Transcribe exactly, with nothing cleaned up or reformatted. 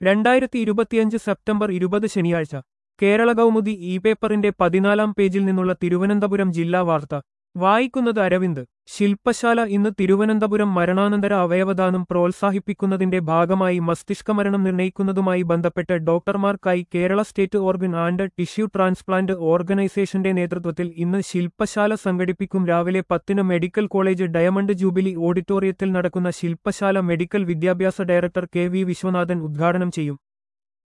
രണ്ടായിരത്തി ഇരുപത്തിയഞ്ച് സെപ്റ്റംബർ ഇരുപത് ശനിയാഴ്ച കേരള കൗമുദി ഇ പേപ്പറിന്റെ പതിനാലാം പേജിൽ നിന്നുള്ള തിരുവനന്തപുരം ജില്ലാ വാർത്ത വായിക്കുന്നത് അരവിന്ദ്. ശില്പശാല ഇന്ന് തിരുവനന്തപുരം മരണാനന്തര അവയവദാനം പ്രോത്സാഹിപ്പിക്കുന്നതിന്റെ ഭാഗമായി മസ്തിഷ്കമരണം നിർണയിക്കുന്നതുമായി ബന്ധപ്പെട്ട് ഡോക്ടർമാർക്കായി Kerala state organ and tissue transplant ഓർഗനൈസേഷന്റെ നേതൃത്വത്തിൽ ഇന്ന് ശില്പശാല സംഘടിപ്പിക്കും. രാവിലെ പത്തിന് മെഡിക്കൽ കോളേജ് ഡയമണ്ട് ജൂബിലി ഓഡിറ്റോറിയത്തിൽ നടക്കുന്ന ശില്പശാല മെഡിക്കൽ വിദ്യാഭ്യാസ ഡയറക്ടർ കെ വി വിശ്വനാഥൻ ഉദ്ഘാടനം ചെയ്യും.